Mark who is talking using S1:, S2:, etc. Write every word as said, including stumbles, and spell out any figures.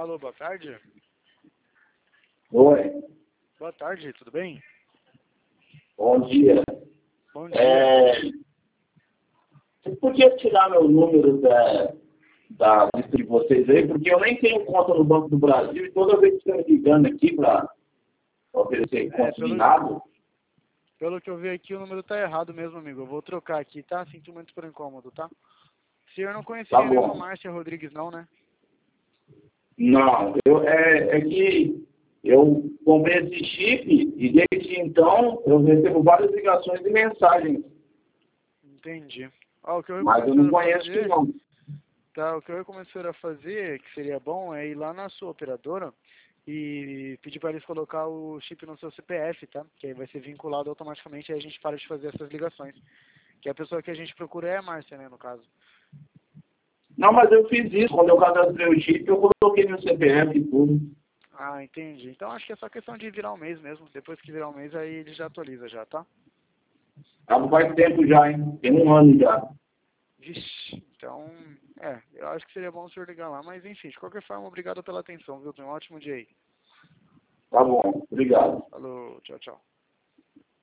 S1: Alô, boa tarde.
S2: Oi,
S1: Boa tarde, tudo bem?
S2: bom dia.
S1: Bom dia.
S2: É, você podia tirar meu número da, da lista de vocês aí, porque eu nem tenho conta no Banco do Brasil e toda vez que você me ligando aqui para oferecer
S1: É,
S2: consignado,
S1: Pelo que eu vi aqui, o número tá errado mesmo, amigo. Eu vou trocar aqui, tá? Sinto muito por incômodo, tá? O senhor não conhecia
S2: tá
S1: nenhuma
S2: bom.
S1: Márcia Rodrigues, não, né?
S2: Não, eu, é, é que eu comprei esse chip e desde então eu recebo várias ligações e mensagens,
S1: Entendi. Ó, o que eu
S2: mas
S1: recomendo
S2: eu
S1: o
S2: não
S1: senhor a
S2: conheço que
S1: fazer,
S2: não.
S1: tá? O que eu recomendo o senhor a fazer, que seria bom, é ir lá na sua operadora e pedir para eles colocar o chip no seu C P F, tá? Que aí vai ser vinculado automaticamente e aí a gente para de fazer essas ligações. Que a pessoa que a gente procura é a Márcia, né, no caso.
S2: Não, mas eu fiz isso, quando eu cadastrei o chip, eu coloquei meu C P F e tudo.
S1: Ah, entendi. Então acho que é só questão de virar um mês mesmo. Depois que virar um mês, aí ele já atualiza já, tá?
S2: Ah, faz tempo já, hein? Tem um ano já.
S1: Vixe, então, é, eu acho que seria bom o senhor ligar lá, mas enfim, de qualquer forma, obrigado pela atenção, viu? Tenha um ótimo dia aí.
S2: Tá bom, obrigado.
S1: Falou, tchau, tchau.